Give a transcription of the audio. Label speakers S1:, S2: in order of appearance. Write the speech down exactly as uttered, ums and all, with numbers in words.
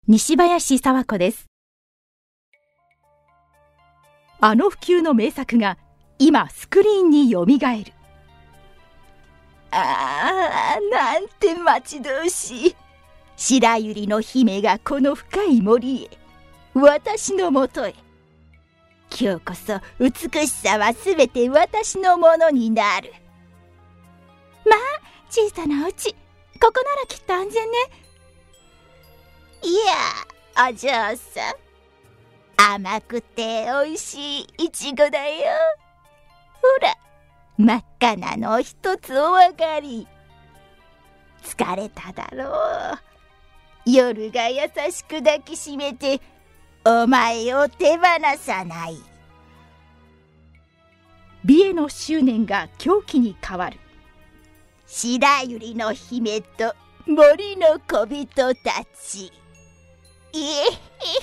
S1: 西林佐和子です。あの不朽の名作が今スクリーンによみがえる。
S2: ああ、なんて待ち遠しい。白百合の姫がこの深い森へ、私のもとへ。今日こそ美しさはすべて私のものになる。
S3: まあ、小さなお家、ここならきっと安全ね。
S2: いや、お嬢さん、甘くておいしいいちごだよ。ほら、真っ赤なの一つお分かり。疲れただろう。夜が優しく抱きしめてお前を手放さない。
S1: 美への執念が狂気に変わる。
S2: 白百合の姫と森の小人たち。いえへ